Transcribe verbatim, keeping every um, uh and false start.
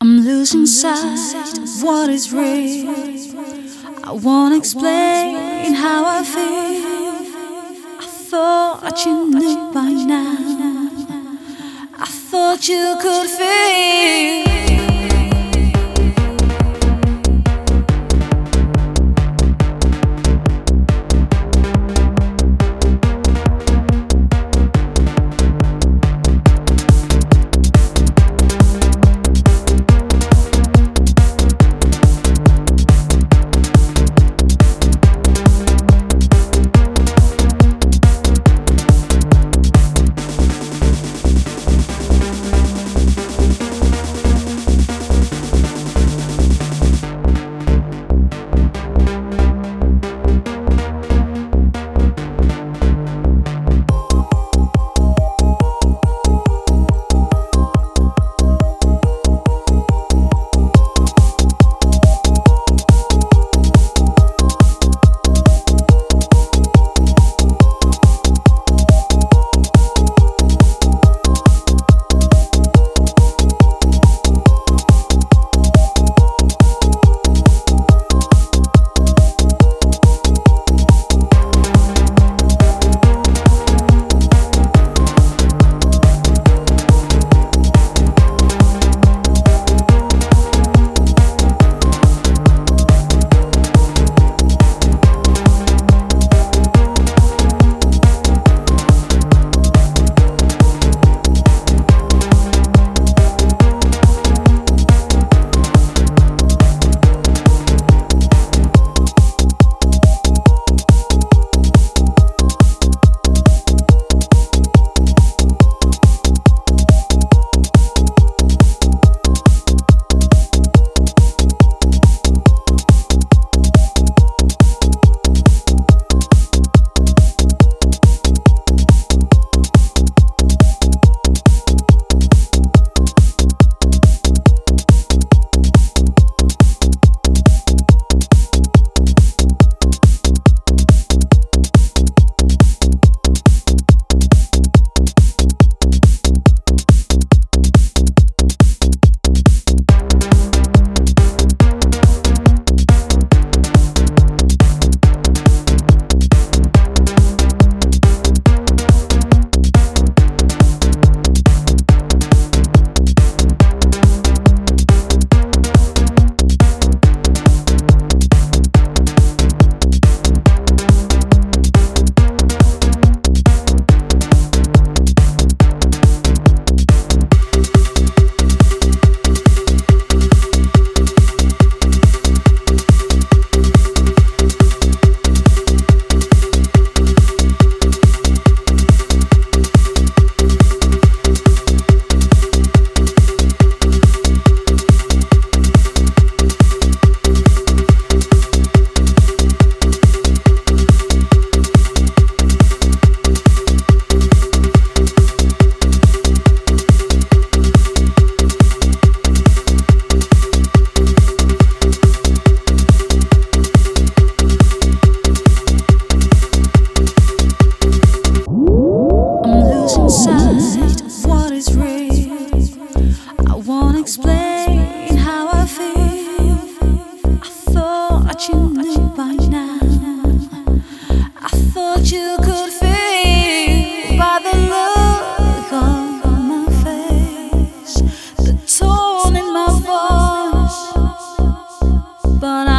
I'm losing sight of what is real. I won't explain how I feel. I thought you knew by now. I thought you could feel. Explain how I feel. I thought you knew by now. I thought you could feel by the look on my face, the tone in my voice, but I